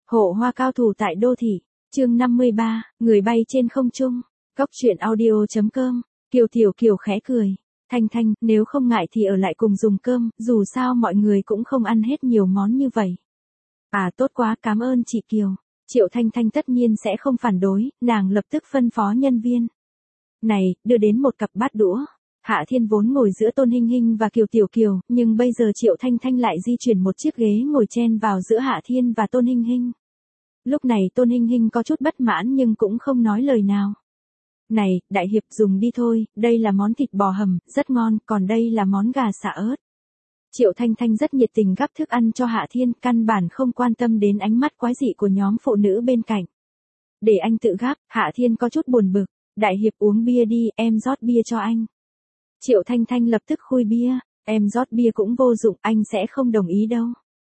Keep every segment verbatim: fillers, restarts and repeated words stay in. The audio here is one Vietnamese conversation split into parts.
Hộ hoa cao thủ tại đô thị, chương năm mươi ba, người bay trên không trung, Cóc truyện audio chấm com, Kiều Tiểu Kiều khẽ cười, Thanh Thanh, nếu không ngại thì ở lại cùng dùng cơm, dù sao mọi người cũng không ăn hết nhiều món như vậy. À tốt quá, cảm ơn chị Kiều. Triệu Thanh Thanh tất nhiên sẽ không phản đối, nàng lập tức phân phó nhân viên. Này, đưa đến một cặp bát đũa. Hạ Thiên vốn ngồi giữa Tôn Hinh Hinh và Kiều Tiểu Kiều, nhưng bây giờ Triệu Thanh Thanh lại di chuyển một chiếc ghế ngồi chen vào giữa Hạ Thiên và Tôn Hinh Hinh. Lúc này Tôn Hinh Hinh có chút bất mãn nhưng cũng không nói lời nào. Này, đại hiệp dùng đi thôi, đây là món thịt bò hầm, rất ngon, còn đây là món gà xả ớt. Triệu Thanh Thanh rất nhiệt tình gắp thức ăn cho Hạ Thiên, căn bản không quan tâm đến ánh mắt quái dị của nhóm phụ nữ bên cạnh. Để anh tự gắp, Hạ Thiên có chút buồn bực, đại hiệp uống bia đi, em rót bia cho anh. Triệu Thanh Thanh lập tức khui bia, em rót bia cũng vô dụng, anh sẽ không đồng ý đâu.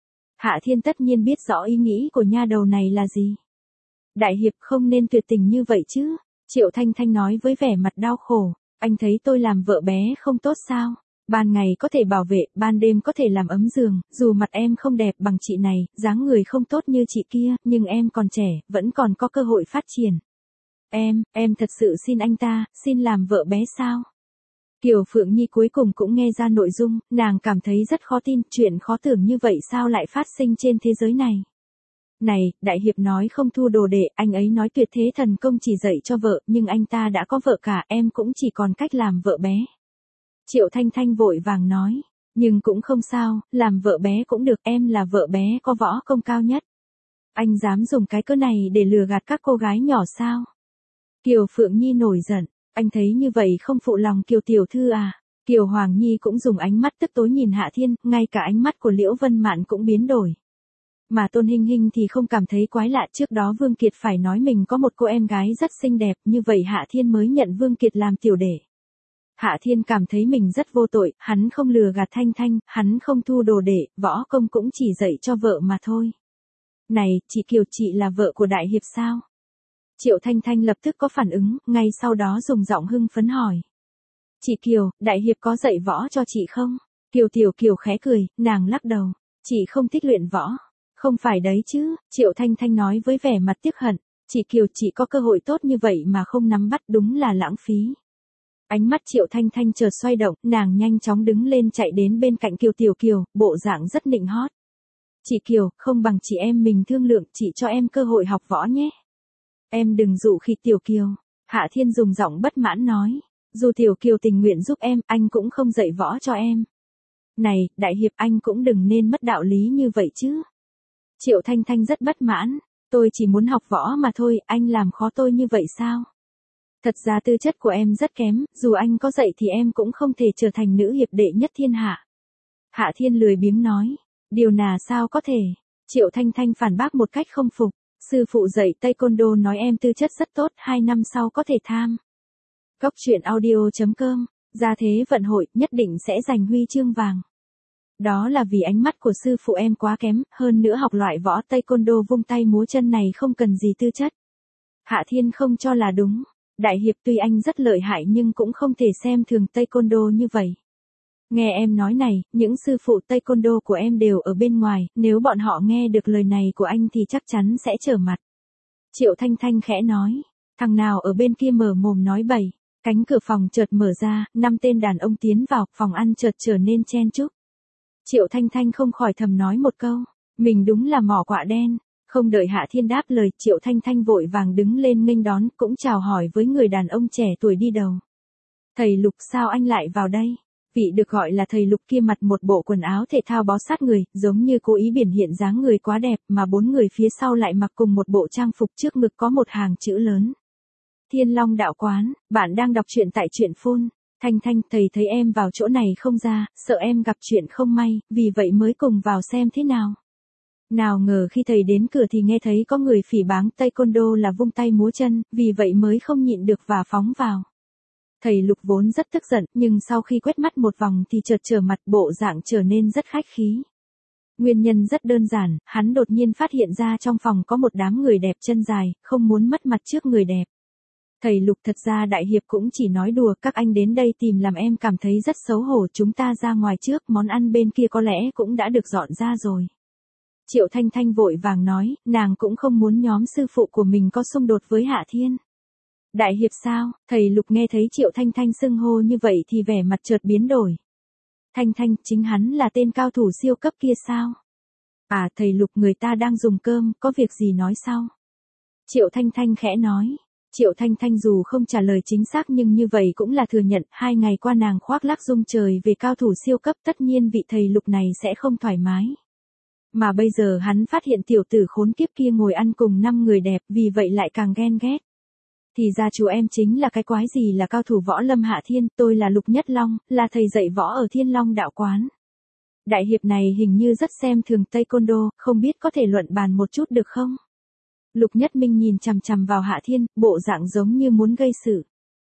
Hạ Thiên tất nhiên biết rõ ý nghĩ của nha đầu này là gì. Đại hiệp không nên tuyệt tình như vậy chứ, Triệu Thanh Thanh nói với vẻ mặt đau khổ, anh thấy tôi làm vợ bé không tốt sao? Ban ngày có thể bảo vệ, ban đêm có thể làm ấm giường, dù mặt em không đẹp bằng chị này, dáng người không tốt như chị kia, nhưng em còn trẻ, vẫn còn có cơ hội phát triển. Em, em thật sự xin anh ta, xin làm vợ bé sao? Kiều Phượng Nhi cuối cùng cũng nghe ra nội dung, nàng cảm thấy rất khó tin, chuyện khó tưởng như vậy sao lại phát sinh trên thế giới này. Này, đại hiệp nói không thu đồ đệ, anh ấy nói tuyệt thế thần công chỉ dạy cho vợ, nhưng anh ta đã có vợ cả, em cũng chỉ còn cách làm vợ bé. Triệu Thanh Thanh vội vàng nói, nhưng cũng không sao, làm vợ bé cũng được, em là vợ bé có võ công cao nhất. Anh dám dùng cái cớ này để lừa gạt các cô gái nhỏ sao? Kiều Phượng Nhi nổi giận, anh thấy như vậy không phụ lòng Kiều tiểu thư à? Kiều Hoàng Nhi cũng dùng ánh mắt tức tối nhìn Hạ Thiên, ngay cả ánh mắt của Liễu Vân Mạn cũng biến đổi. Mà Tôn Hinh Hinh thì không cảm thấy quái lạ, trước đó Vương Kiệt phải nói mình có một cô em gái rất xinh đẹp, như vậy Hạ Thiên mới nhận Vương Kiệt làm tiểu đệ. Hạ Thiên cảm thấy mình rất vô tội, hắn không lừa gạt Thanh Thanh, hắn không thu đồ đệ, võ công cũng chỉ dạy cho vợ mà thôi. Này, chị Kiều, chị là vợ của đại hiệp sao? Triệu Thanh Thanh lập tức có phản ứng, ngay sau đó dùng giọng hưng phấn hỏi. Chị Kiều, đại hiệp có dạy võ cho chị không? Kiều Tiểu Kiều khẽ cười, nàng lắc đầu. Chị không thích luyện võ. Không phải đấy chứ, Triệu Thanh Thanh nói với vẻ mặt tiếc hận. Chị Kiều, chị có cơ hội tốt như vậy mà không nắm bắt, đúng là lãng phí. Ánh mắt Triệu Thanh Thanh chợt xoay động, nàng nhanh chóng đứng lên chạy đến bên cạnh Kiều Tiểu Kiều, bộ dạng rất nịnh hót. Chị Kiều, không bằng chị em mình thương lượng, chị cho em cơ hội học võ nhé. Em đừng dụ khịt Tiểu Kiều. Hạ Thiên dùng giọng bất mãn nói. Dù Tiểu Kiều tình nguyện giúp em, anh cũng không dạy võ cho em. Này, đại hiệp, anh cũng đừng nên mất đạo lý như vậy chứ. Triệu Thanh Thanh rất bất mãn. Tôi chỉ muốn học võ mà thôi, anh làm khó tôi như vậy sao? Thật ra tư chất của em rất kém, dù anh có dạy thì em cũng không thể trở thành nữ hiệp đệ nhất thiên hạ. Hạ Thiên lười biếng nói. Điều nào sao có thể? Triệu Thanh Thanh phản bác một cách không phục. Sư phụ dạy Taekwondo nói em tư chất rất tốt, hai năm sau có thể tham. Cóc truyện audio chấm com, ra thế vận hội, nhất định sẽ giành huy chương vàng. Đó là vì ánh mắt của sư phụ em quá kém, hơn nữa học loại võ Taekwondo vung tay múa chân này không cần gì tư chất. Hạ Thiên không cho là đúng. Đại hiệp, tuy anh rất lợi hại nhưng cũng không thể xem thường Taekwondo như vậy. Nghe em nói này, những sư phụ Taekwondo của em đều ở bên ngoài, nếu bọn họ nghe được lời này của anh thì chắc chắn sẽ trở mặt. Triệu Thanh Thanh khẽ nói, thằng nào ở bên kia mở mồm nói bậy. Cánh cửa phòng chợt mở ra, năm tên đàn ông tiến vào, phòng ăn chợt trở nên chen chúc. Triệu Thanh Thanh không khỏi thầm nói một câu, mình đúng là mỏ quạ đen. Không đợi Hạ Thiên đáp lời, Triệu Thanh Thanh vội vàng đứng lên nghênh đón, cũng chào hỏi với người đàn ông trẻ tuổi đi đầu. Thầy Lục, sao anh lại vào đây? Vị được gọi là thầy Lục kia mặc một bộ quần áo thể thao bó sát người, giống như cố ý biểu hiện dáng người quá đẹp, mà bốn người phía sau lại mặc cùng một bộ trang phục, trước ngực có một hàng chữ lớn. Thiên Long Đạo Quán, bạn đang đọc truyện tại truyện phun. Thanh Thanh, thầy thấy em vào chỗ này không ra, sợ em gặp chuyện không may, vì vậy mới cùng vào xem thế nào. Nào ngờ khi thầy đến cửa thì nghe thấy có người phỉ báng Taekwondo là vung tay múa chân, vì vậy mới không nhịn được và phóng vào. Thầy Lục vốn rất tức giận, nhưng sau khi quét mắt một vòng thì chợt trở mặt, bộ dạng trở nên rất khách khí. Nguyên nhân rất đơn giản, hắn đột nhiên phát hiện ra trong phòng có một đám người đẹp chân dài, không muốn mất mặt trước người đẹp. Thầy Lục, thật ra đại hiệp cũng chỉ nói đùa, các anh đến đây tìm làm em cảm thấy rất xấu hổ, chúng ta ra ngoài trước, món ăn bên kia có lẽ cũng đã được dọn ra rồi. Triệu Thanh Thanh vội vàng nói, nàng cũng không muốn nhóm sư phụ của mình có xung đột với Hạ Thiên. Đại hiệp sao? Thầy Lục nghe thấy Triệu Thanh Thanh xưng hô như vậy thì vẻ mặt chợt biến đổi. Thanh Thanh, chính hắn là tên cao thủ siêu cấp kia sao? À, thầy Lục, người ta đang dùng cơm, có việc gì nói sau? Triệu Thanh Thanh khẽ nói. Triệu Thanh Thanh dù không trả lời chính xác nhưng như vậy cũng là thừa nhận, hai ngày qua nàng khoác lác rung trời về cao thủ siêu cấp, tất nhiên vị thầy Lục này sẽ không thoải mái. Mà bây giờ hắn phát hiện tiểu tử khốn kiếp kia ngồi ăn cùng năm người đẹp, vì vậy lại càng ghen ghét. Thì ra chú em chính là cái quái gì là cao thủ võ lâm Hạ Thiên, tôi là Lục Nhất Long, là thầy dạy võ ở Thiên Long đạo quán. Đại hiệp này hình như rất xem thường Taekwondo, không biết có thể luận bàn một chút được không? Lục Nhất Minh nhìn chằm chằm vào Hạ Thiên, bộ dạng giống như muốn gây sự.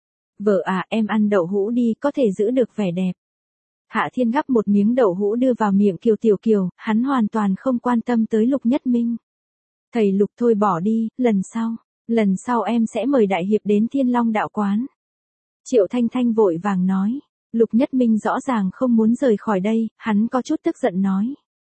Vợ à, em ăn đậu hũ đi, có thể giữ được vẻ đẹp. Hạ Thiên gắp một miếng đậu hũ đưa vào miệng Kiều Tiểu Kiều, hắn hoàn toàn không quan tâm tới Lục Nhất Minh. Thầy Lục thôi bỏ đi, lần sau, lần sau em sẽ mời đại hiệp đến Thiên Long đạo quán. Triệu Thanh Thanh vội vàng nói. Lục Nhất Minh rõ ràng không muốn rời khỏi đây, hắn có chút tức giận nói.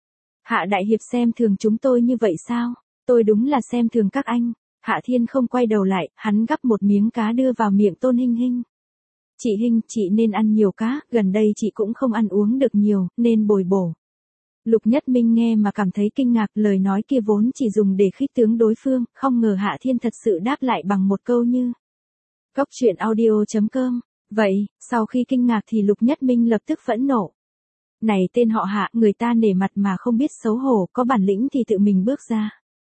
Hạ đại hiệp xem thường chúng tôi như vậy sao? Tôi đúng là xem thường các anh. Hạ Thiên không quay đầu lại, hắn gắp một miếng cá đưa vào miệng Tôn Hinh Hinh. Chị Hinh, chị nên ăn nhiều cá, gần đây chị cũng không ăn uống được nhiều, nên bồi bổ. Lục Nhất Minh nghe mà cảm thấy kinh ngạc, lời nói kia vốn chỉ dùng để khích tướng đối phương, không ngờ Hạ Thiên thật sự đáp lại bằng một câu như. Cốc truyện audio chấm com. Vậy, sau khi kinh ngạc thì Lục Nhất Minh lập tức phẫn nộ. Này tên họ Hạ, người ta nể mặt mà không biết xấu hổ, có bản lĩnh thì tự mình bước ra.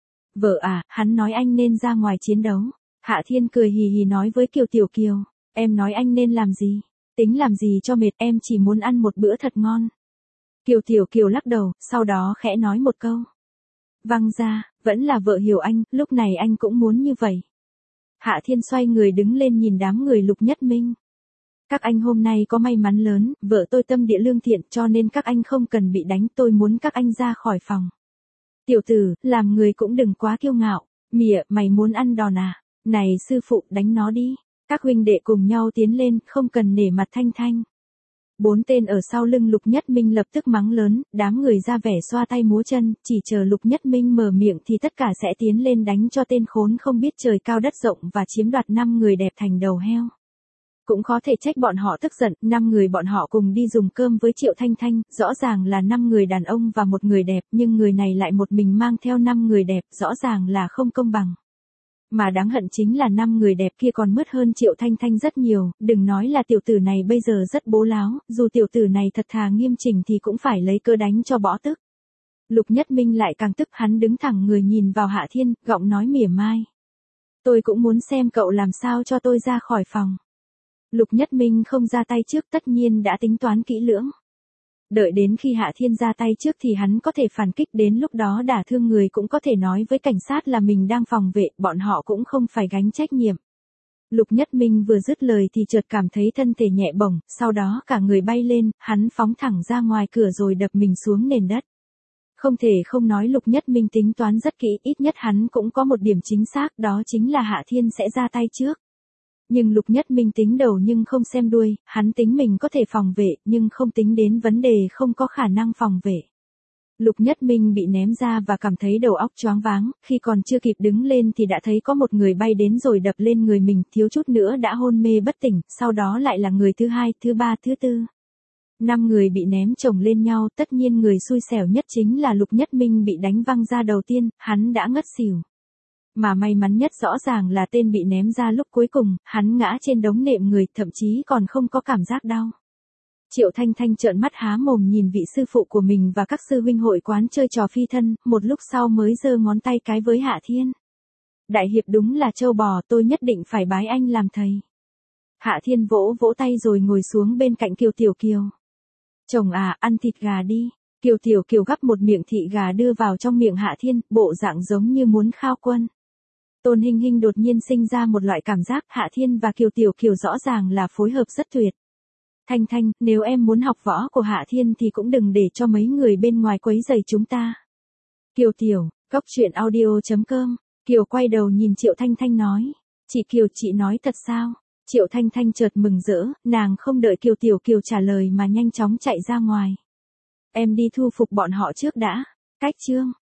Vợ à, hắn nói anh nên ra ngoài chiến đấu. Hạ Thiên cười hì hì nói với Kiều Tiểu Kiều, em nói anh nên làm gì? Tính làm gì cho mệt, em chỉ muốn ăn một bữa thật ngon. Kiều Tiểu Kiều lắc đầu, sau đó khẽ nói một câu. Văng ra, vẫn là vợ hiểu anh, lúc này anh cũng muốn như vậy. Hạ Thiên xoay người đứng lên nhìn đám người Lục Nhất Minh. Các anh hôm nay có may mắn lớn, vợ tôi tâm địa lương thiện cho nên các anh không cần bị đánh, tôi muốn các anh ra khỏi phòng. Tiểu tử, làm người cũng đừng quá kiêu ngạo, mỉa, mày muốn ăn đòn à? Này sư phụ, đánh nó đi. Các huynh đệ cùng nhau tiến lên, không cần nể mặt Thanh Thanh. Bốn tên ở sau lưng Lục Nhất Minh lập tức mắng lớn, đám người ra vẻ xoa tay múa chân, chỉ chờ Lục Nhất Minh mở miệng thì tất cả sẽ tiến lên đánh cho tên khốn không biết trời cao đất rộng và chiếm đoạt năm người đẹp thành đầu heo. Cũng có thể trách bọn họ tức giận, năm người bọn họ cùng đi dùng cơm với Triệu Thanh Thanh, rõ ràng là năm người đàn ông và một người đẹp, nhưng người này lại một mình mang theo năm người đẹp, rõ ràng là không công bằng. Mà đáng hận chính là năm người đẹp kia còn mướt hơn Triệu Thanh Thanh rất nhiều, đừng nói là tiểu tử này bây giờ rất bố láo, dù tiểu tử này thật thà nghiêm chỉnh thì cũng phải lấy cơ đánh cho bỏ tức. Lục Nhất Minh lại càng tức, hắn đứng thẳng người nhìn vào Hạ Thiên, giọng nói mỉa mai. Tôi cũng muốn xem cậu làm sao cho tôi ra khỏi phòng. Lục Nhất Minh không ra tay trước tất nhiên đã tính toán kỹ lưỡng. Đợi đến khi Hạ Thiên ra tay trước thì hắn có thể phản kích, đến lúc đó đả thương người cũng có thể nói với cảnh sát là mình đang phòng vệ, bọn họ cũng không phải gánh trách nhiệm. Lục Nhất Minh vừa dứt lời thì chợt cảm thấy thân thể nhẹ bổng, sau đó cả người bay lên, hắn phóng thẳng ra ngoài cửa rồi đập mình xuống nền đất. Không thể không nói Lục Nhất Minh tính toán rất kỹ, ít nhất hắn cũng có một điểm chính xác, đó chính là Hạ Thiên sẽ ra tay trước. Nhưng Lục Nhất Minh tính đầu nhưng không xem đuôi, hắn tính mình có thể phòng vệ, nhưng không tính đến vấn đề không có khả năng phòng vệ. Lục Nhất Minh bị ném ra và cảm thấy đầu óc choáng váng, khi còn chưa kịp đứng lên thì đã thấy có một người bay đến rồi đập lên người mình, thiếu chút nữa đã hôn mê bất tỉnh, sau đó lại là người thứ hai, thứ ba, thứ tư. Năm người bị ném chồng lên nhau, tất nhiên người xui xẻo nhất chính là Lục Nhất Minh bị đánh văng ra đầu tiên, hắn đã ngất xỉu. Mà may mắn nhất rõ ràng là tên bị ném ra lúc cuối cùng, hắn ngã trên đống nệm người, thậm chí còn không có cảm giác đau. Triệu Thanh Thanh trợn mắt há mồm nhìn vị sư phụ của mình và các sư huynh hội quán chơi trò phi thân, một lúc sau mới giơ ngón tay cái với Hạ Thiên. Đại hiệp đúng là trâu bò, tôi nhất định phải bái anh làm thầy. Hạ Thiên vỗ vỗ tay rồi ngồi xuống bên cạnh Kiều Tiểu Kiều. Chồng à, ăn thịt gà đi. Kiều Tiểu Kiều gắp một miệng thịt gà đưa vào trong miệng Hạ Thiên, bộ dạng giống như muốn khao quân. Tôn Hinh Hinh đột nhiên sinh ra một loại cảm giác Hạ Thiên và Kiều Tiểu Kiều rõ ràng là phối hợp rất tuyệt. Thanh Thanh, nếu em muốn học võ của Hạ Thiên thì cũng đừng để cho mấy người bên ngoài quấy rầy chúng ta. Kiều Tiểu, cốc truyện audio chấm com. Kiều quay đầu nhìn Triệu Thanh Thanh nói. Chị Kiều, chị nói thật sao? Triệu Thanh Thanh chợt mừng rỡ, nàng không đợi Kiều Tiểu Kiều trả lời mà nhanh chóng chạy ra ngoài. Em đi thu phục bọn họ trước đã. Cách chương.